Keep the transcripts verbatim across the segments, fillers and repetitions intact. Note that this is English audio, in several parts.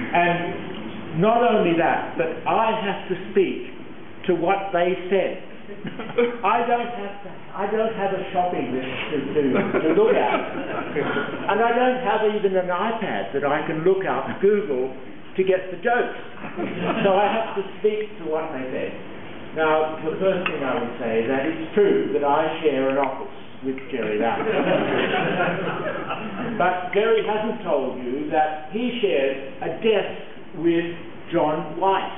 And not only that, but I have to speak to what they said. I don't have to, I don't have a shopping list to, to, to look at, and I don't have even an iPad that I can look up Google to get the jokes. So I have to speak to what they said. Now, the first thing I would say is that it's true that I share an office with Jerry Lamb. But Jerry hasn't told you that he shares a desk with John White.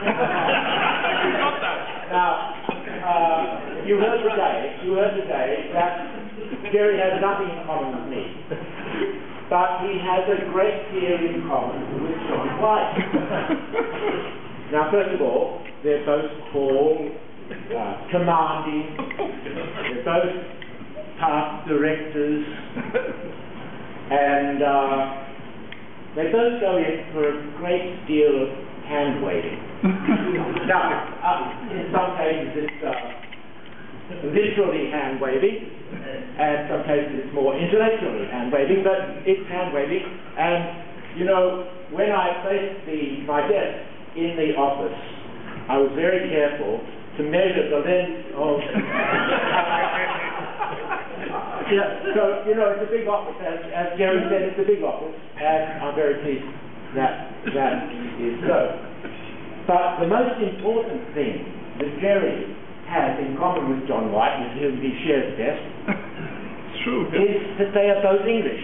Now, uh, you heard today, you heard today that Jerry has nothing in common with me, but he has a great deal in common with John White. Now, first of all, they're both tall, uh, commanding, they're both past directors, and uh, they both go in for a great deal of hand-waving. Now, uh, in some cases it's uh, literally hand-waving, and some cases it's more intellectually hand-waving, but it's hand-waving. And, you know, when I placed the, my desk in the office, I was very careful to measure the length of... Yeah, so, you know, it's a big office, as, as Jerry said, it's a big office, and I'm very pleased that that is so. But the most important thing that Jerry has in common with John White, with whom he shares a desk, true, is that they are both English.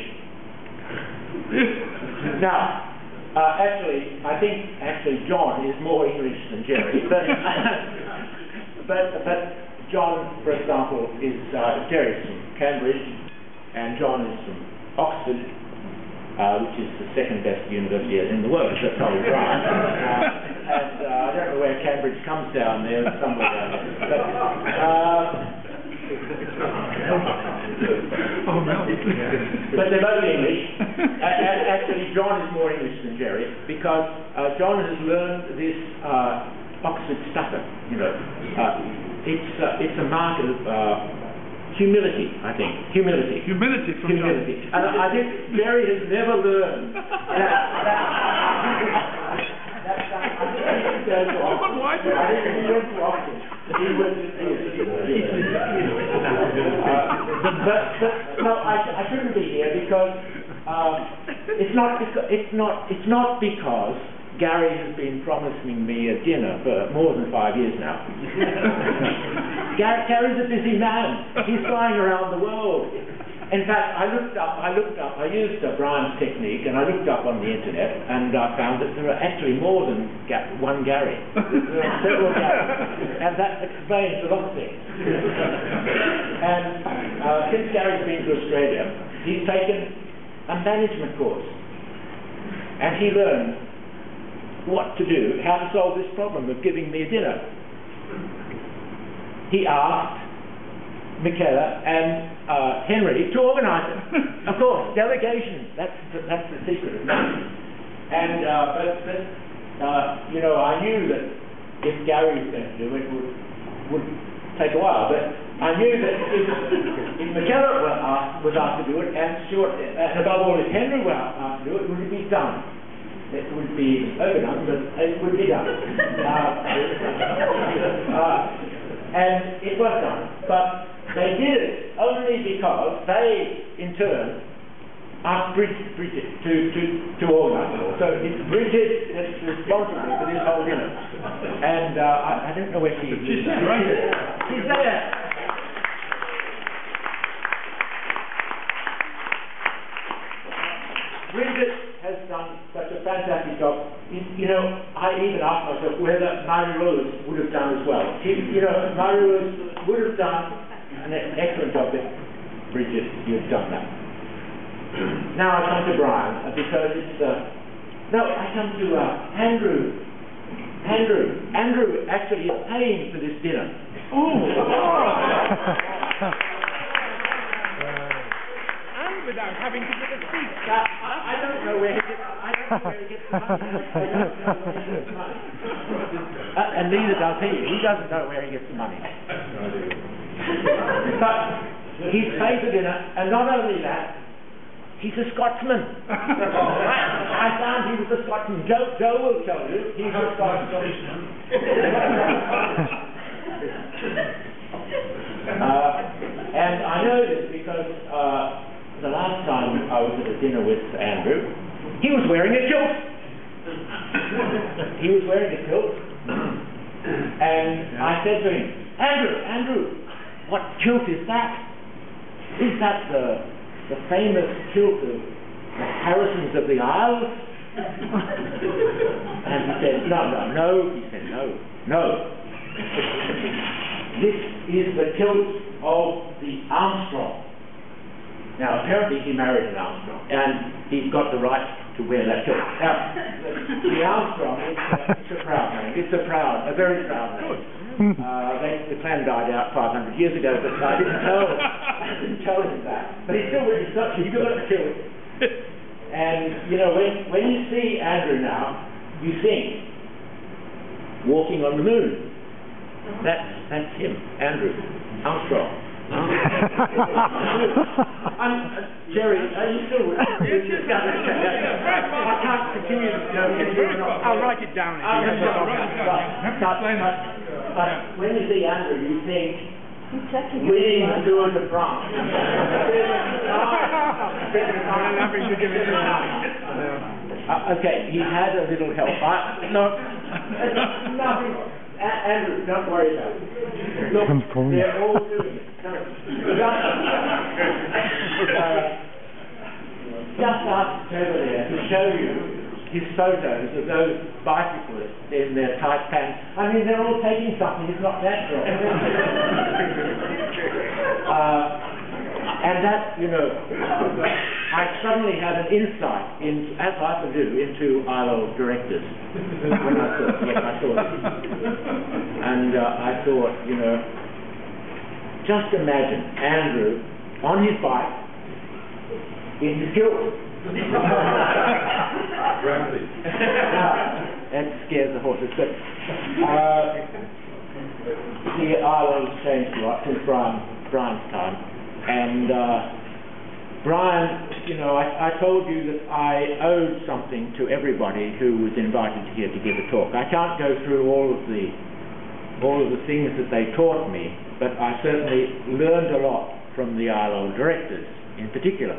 Now, uh, actually, I think actually John is more English than Jerry, but, but, but John, for example, is uh, Jerry's from Cambridge, and John is from Oxford, uh, which is the second best university in the world, that's how we run. Uh, and uh, I don't know where Cambridge comes down there, somewhere down there. But, uh, oh, no. But they're both English. uh, actually, John is more English than Jerry, because uh, John has learned this uh, Oxford stutter, you know. Uh, It's uh, it's a mark of uh, humility, I think. Humility. Humility from humility. John. And I think Jerry has never learned that. that, that, that I think he goes to Oxford. I think if he went to Oxford, he would. Uh, but, but no, I, I shouldn't be here because um, it's not. Because, it's not. It's not because Gary has been promising me a dinner for more than five years now. Gary, Gary's a busy man. He's flying around the world. In fact, I looked up, I looked up, I used uh, Brian's technique, and I looked up on the internet, and I uh, found that there are actually more than ga one Gary. There are several Garys, and that explains a lot of things. And uh, since Gary's been to Australia, he's taken a management course, and he learned what to do, how to solve this problem of giving me a dinner. He asked Michaela and uh, Henry to organise it. Of course, delegation, that's the, that's the secret of management. And, uh, but, but uh, you know, I knew that if Gary was going to do it, it would, would take a while, but I knew that if, if Michaela was asked, was asked to do it, and Stuart, and above all, if Henry were asked to do it, would it be done? It would be overdone, but it would be done. Uh, uh, and it was done, but they did it only because they, in turn, asked Bridget, Bridget to, to, to organise it all. So it's Bridget that's responsible for this whole dinner. And uh, I, I don't know where she is. She's there. She's there. Bridget has done such a fantastic job. You, you know, I even asked myself whether Marie-Rose would have done as well. She, you know, Marie-Rose would have done an excellent job, but Bridget, you've done that. Now I come to Brian, uh, because it's... Uh, no, I come to uh, Andrew. Andrew. Andrew actually is paying for this dinner. Oh! Without having to give a speech. Now, I, I don't know where he gets, I don't know where he gets the money. I don't know where he gets the money. Uh, and neither does he. He doesn't know where he gets the money. But he's paid for dinner, and not only that, he's a Scotsman. I, I found he was a Scotsman. Joe, Joe will tell you, he was a Scotsman. uh, and I know this because uh, the last time I was at a dinner with Andrew, he was wearing a kilt. He was wearing a kilt. And I said to him, Andrew, Andrew, what kilt is that? Is that the, the famous kilt of the Harrisons of the Isles? And he said, no, no, no. He said, no, no. This is the kilt of the Armstrong. Now, apparently he married an Armstrong, and he's got the right to wear that kilt. Now, the, the Armstrong, it's a, it's a proud name. It's a proud, a very proud name. Uh, they, the clan died out five hundred years ago, but I didn't tell him. I didn't tell him that. But he's still, he's got, he's still got the kilt. And, you know, when, when you see Andrew now, you think, walking on the moon. That's, that's him, Andrew Armstrong. I'm, uh, Jerry, are you still with me? Yes, yes, absolutely. Yeah, I, I can't continue to no, continue not. I'll write it down if you have but, it. but, but, but when you see Andrew, you think winning the Tour de France. uh, okay, he had a little help. I, no, nothing. A Andrew, don't worry about it. Look, they're all doing it. No, just, uh, just ask Trevor there to show you his photos of those bicyclists in their tight pants. I mean, they're all taking something. It's not natural. uh, and that, you know, I suddenly had an insight, in, as I often do, into I L O directors when I saw, when I saw this. And uh, I thought, you know, just imagine Andrew on his bike in his kilt. That scares the horses. But uh, the I L O's changed a lot since Brian, Brian's time. And uh, Brian, you know, I, I told you that I owed something to everybody who was invited here to give a talk. I can't go through all of the all of the things that they taught me, but I certainly learned a lot from the I L O directors in particular.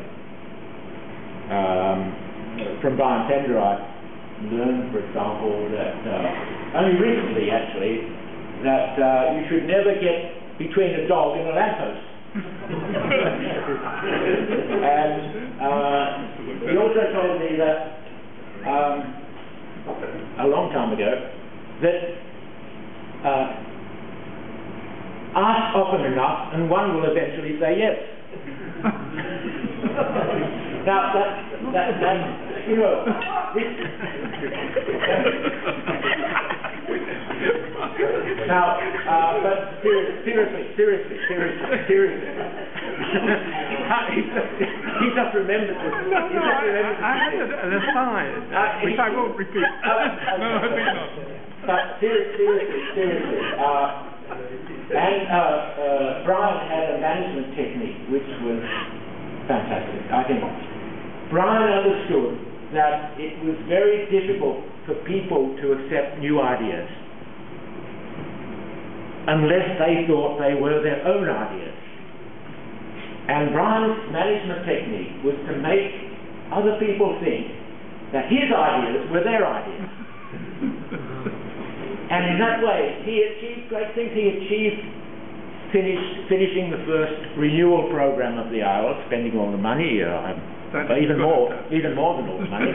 Um, from Brian Pender, I learned, for example, that uh, only recently, actually, that uh, you should never get between a dog and a lamppost. And uh, he also told me that um, a long time ago that uh, ask often enough and one will eventually say yes. Now that, that, that you know, now, uh, but seriously, seriously, seriously, seriously, seriously. he, just, he just remembered this. No, no, I, I had an aside, uh, which I won't repeat. Uh, no, I think not. But seriously, seriously, seriously. Uh, and uh, uh, Brian had a management technique which was fantastic, I think. Brian understood that it was very difficult for people to accept new ideas unless they thought they were their own ideas. And Brian's management technique was to make other people think that his ideas were their ideas. And in that way, he achieved great things. He achieved finish, finishing the first renewal program of the I L O, spending all the money, uh, but even more, even more than all the money.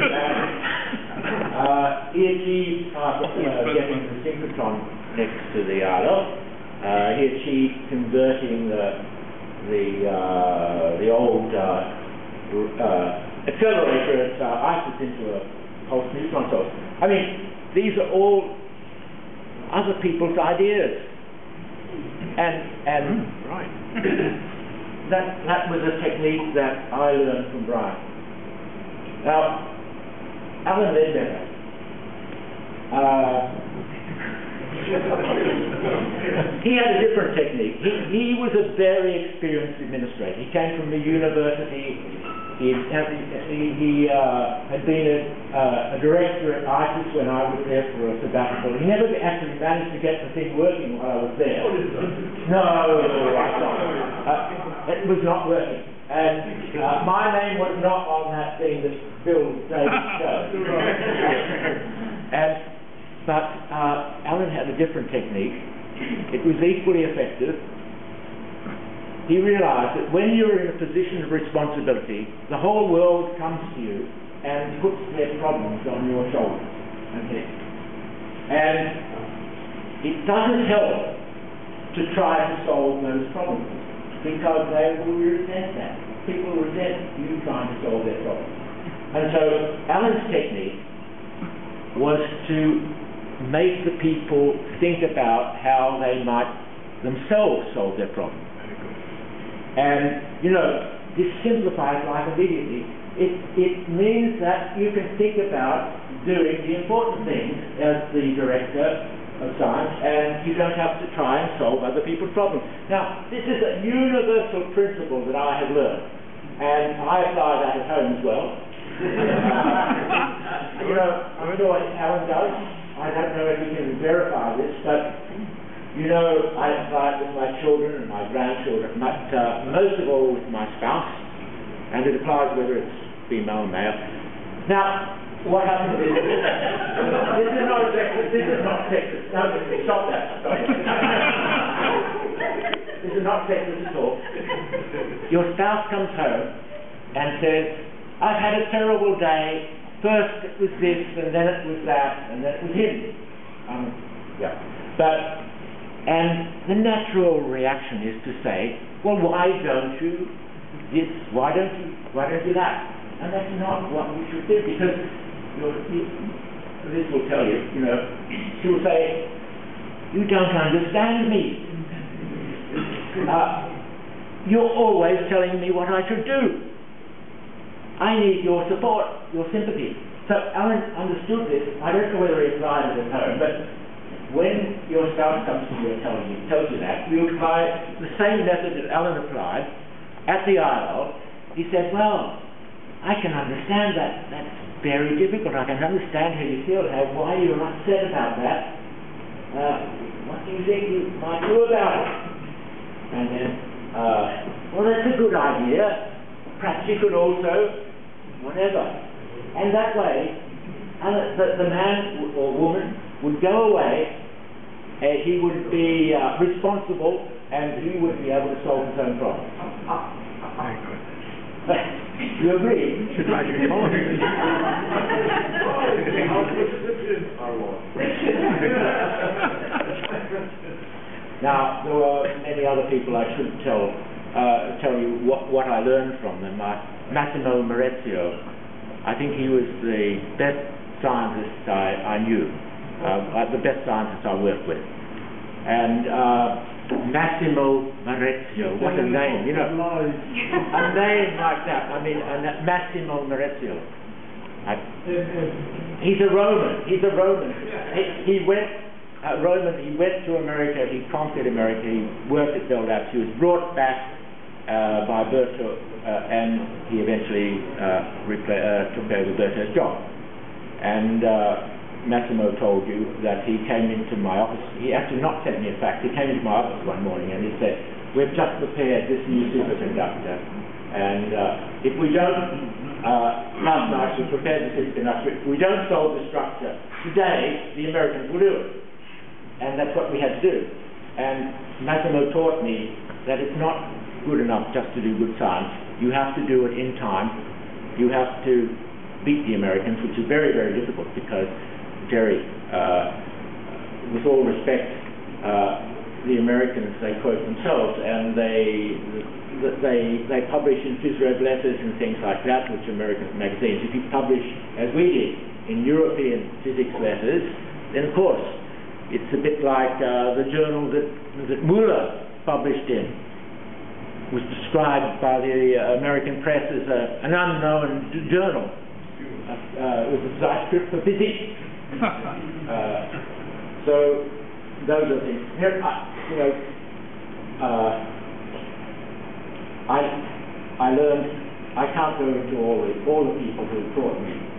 uh, he achieved uh, uh, getting the synchrotron next to the I L O. Uh, he achieved converting the the uh, the old uh, uh, accelerator at uh, ISIS into a pulse neutron source. I mean, these are all other people's ideas, and and mm, right. that that was a technique that I learned from Brian. Now, Alan Ledbetter. Uh, he had a different technique. He, he was a very experienced administrator. He came from the university. He, he, he uh, had been a, uh, a director at ISIS when I was there for a sabbatical. He never actually managed to get the thing working while I was there. No, I don't. Uh, it was not working. And uh, my name was not on that thing that Bill Davis showed. and, but uh, Alan had a different technique. It was equally effective. He realized that when you're in a position of responsibility, the whole world comes to you and puts their problems on your shoulders. Okay? And it doesn't help to try to solve those problems, because they will resent that. People resent you trying to solve their problems. And so Alan's technique was to make the people think about how they might themselves solve their problems. And, you know, this simplifies life immediately. It, it means that you can think about doing the important things as the director of science, and you don't have to try and solve other people's problems. Now, this is a universal principle that I have learned, and I apply that at home as well. uh, you know, I'm sure Alan does. I don't know if he can verify this, but you know, I apply it with my children and my grandchildren, but uh, most of all with my spouse, and it applies whether it's female or male. Now, what happens is, this is not sexist, this is not sexist, no, stop that, stop that. This is not sexist at all. Your spouse comes home and says, I've had a terrible day, first it was this, and then it was that, and then it was him. Um, yeah. But And the natural reaction is to say, well, why don't you this, why don't you, why don't you that? And that's not what we should do, because you're, you, this will tell you, you know, she will say, you don't understand me. Uh, you're always telling me what I should do. I need your support, your sympathy. So Alan understood this. I don't know whether he applied it at home, but when your spouse comes to you and tells you, tells you that, you apply the same method that Alan applied at the I L O. He said, well, I can understand that. That's very difficult. I can understand how you feel, how, why you're upset about that. Uh, what do you think you might do about it? And then, uh, well, that's a good idea. Perhaps you could also, whatever. And that way, Alan, the, the man or woman would go away, and he would be uh, responsible, and he would be able to solve his own problems. Very good. You agree? Should write you a column. Now, there were many other people I should tell uh, tell you what, what I learned from them. Uh, Massimo Maurizio, I think he was the best scientist I, I knew. Uh, the best scientists I worked with. And uh, Massimo Maurizio, what a name, you know, a name like that, I mean, uh, Massimo Maurizio. I, he's a Roman, he's a Roman. He, he went, uh, Roman, he went to America, he conquered America, he worked at Bell Labs, he was brought back uh, by Berto, uh, and he eventually uh, uh, took over Berto's job. And uh, Massimo told you that he came into my office. He actually not sent me a fax. He came into my office one morning and he said, we've just prepared this new superconductor, and uh, if we don't, uh, last night we prepared the superconductor, if we don't solve the structure today, the Americans will do it. And that's what we had to do. And Massimo taught me that it's not good enough just to do good science. You have to do it in time. You have to beat the Americans, which is very, very difficult, because Jerry, uh, with all respect, uh, the Americans, they quote themselves, and they they they publish in Phys-Rev letters and things like that, which are American magazines. If you publish, as we did, in European physics letters, then of course it's a bit like uh, the journal that that Muller published in. It was described by the uh, American press as a, an unknown d- journal. Uh, uh, it was a Zeitschrift for physics. uh, so those are things. Here, uh, you know, uh, I I learned I can't go into all the, all the people who taught me